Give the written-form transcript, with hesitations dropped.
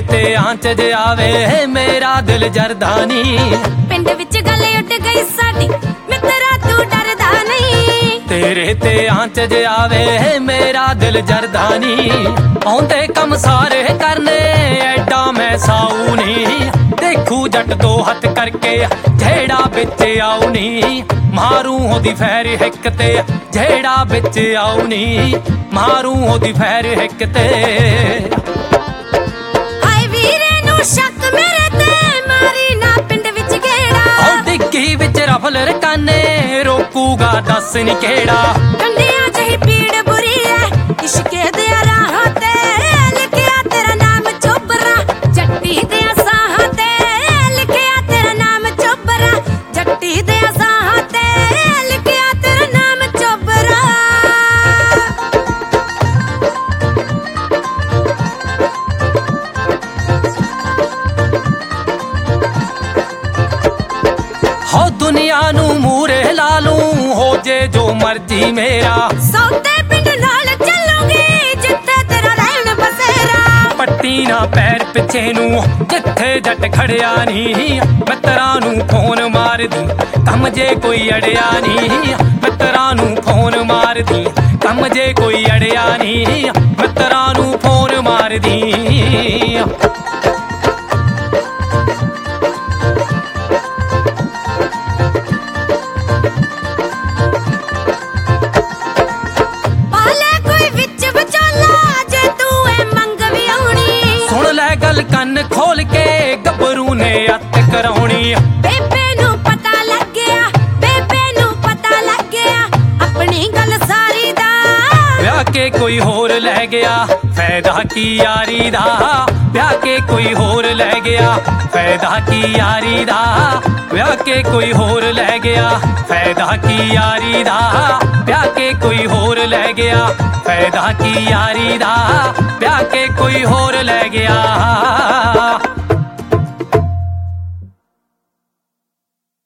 ते आंच जे आवे मेरा दिल जरदा नी। पिंड विच गल उठ गई साडी मित्रा तू डरदा नहीं। तेरे ते आंच जे आवे मेरा दिल जरदा नी। आउंदे कम सारे करने एडा मैं साऊ नी। देखू जट दो हथ करके जेड़ा बिच आऊ नी। मारू ओदी फैर हिक ते जेड़ा बिच आऊ नी। मारू ओदी फैर हिक ते। हाय वीरे नू शक मेरे ते मारी ना पिंड विच गेड़ा। ओ डिग्गी विच रफल रकाने रोकूगा दस नी केड़ा। कंडियां जही पीड़ बुरी है इश्के दे राह ते लिखिया तेरा नाम चोबरा। जट्टी दे साह ते लिखिया तेरा नाम चोबरा। जट्टी दे साह ते लिखिया तेरा नाम चोबरा। हो दुनिया नू मूरे ला लूं हो जे जो मर्जी मेरा। सौते पिंड नाल चलूंगी जिथे तेरा रहन बसेरा। पट्टी ना पैर पिछे नू जिथे जट खड़िया नी। मित्रा नू फोन मार दी कम जे कोई अड़िया नी। मित्रा नू फोन मार दी कम जे कोई अड़िया नी। मित्रा नू फोन मार दी। पाले कोई विच विचोला जे तू ए मंग भी आउणी। सुन लै गल कन्न खोल के गबरू ने अत कराउणी। बेबे नू पता लग गया बेबे नू पता लग गया अपनी गल सारी दा। ब्याह के कोई होर लै गया फायदा की यारी दा। ब्याह के कोई होर लै गया फायदा की यारी दा। ब्याह के कोई होर लै गया फायदा की यारी दा। ब्याह के कोई होर लै गया फायदा की यारी दा। ब्याह के कोई होर लै गया।